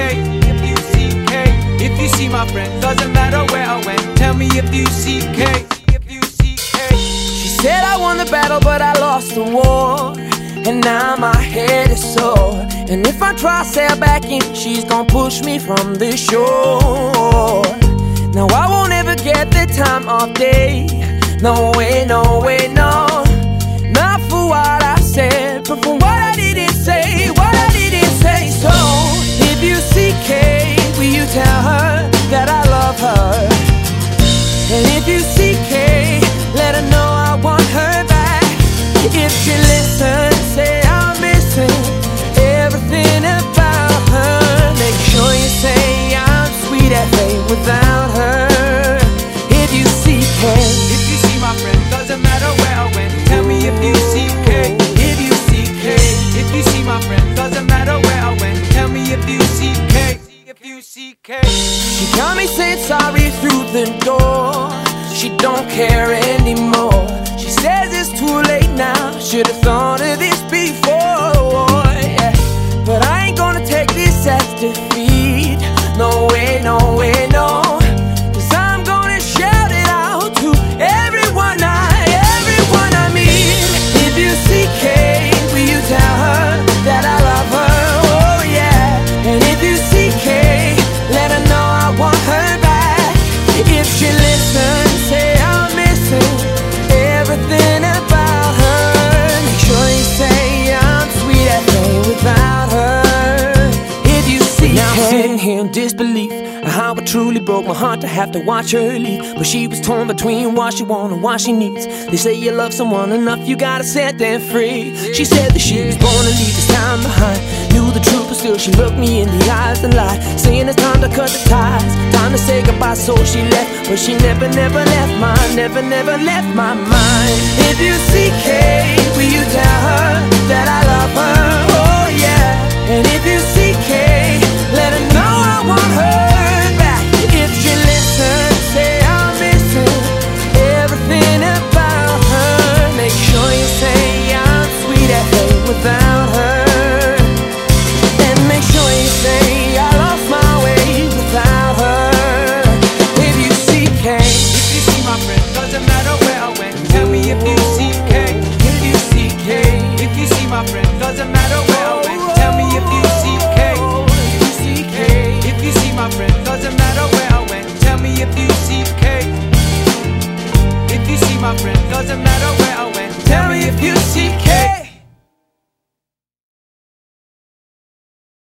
if you see K. If you see my friend, doesn't matter where I went. Tell me if you see K, if you see K. She said I won the battle, but I lost the war. And now my head is sore. And if I try to sail back in, she's gonna push me from the shore. Now I won't ever get the time of day. No way, no way, no. Not for what I said, but for what I didn't say, what I didn't say. So if you see K, will you tell her that I love her? And if you see K, let her know I want her back. If she listens, say I'm missing everything about her. Make sure you say I'm sweet as fate without her. If you see K, if you see my friend, doesn't matter where I went. Tell me if you see K, if you see K. If you see my friend, doesn't matter where I went. Tell me if you see K, if you see K. She got me saying sorry through the door. She don't care anymore. She says it's too late now. Should've thought of this before, yeah. But I ain't gonna take this as defeat. No way, no way, no. Cause I'm gonna shout it out to everyone I meet. If you see K, will you tell her that I love her? Oh yeah. And if you see K, let her know I want her back. If she listens, say I'm missing everything about her. Make sure you say I'm sweet as fate without her. If you see now K. Sitting here in disbelief how it truly broke my heart to have to watch her leave. But she was torn between what she wants and what she needs. They say you love someone enough, you gotta set them free. She said that she was born to leave this time behind. Knew the truth, but still she looked me in the eyes and lied, saying it's time to cut the ties, time to say goodbye. So she left, but she never left mine, never left my mind. If you see K, will you tell her that I love her? Oh yeah. And if you see K, let her know I want her back. If she listens, say I'm missing everything about her. Make sure you say I'm sweet as fate without her. And make sure you say I lost my way without her. If you see K, if you see my friend, doesn't matter where I went. Tell me if you see K, if you see K. If you see my friend, doesn't matter where I went. Tell me if you see K, if you see K. If you see my friend, doesn't matter where I went. Tell me if you see K. If you see my friend, doesn't matter where I went. Tell me if you see K.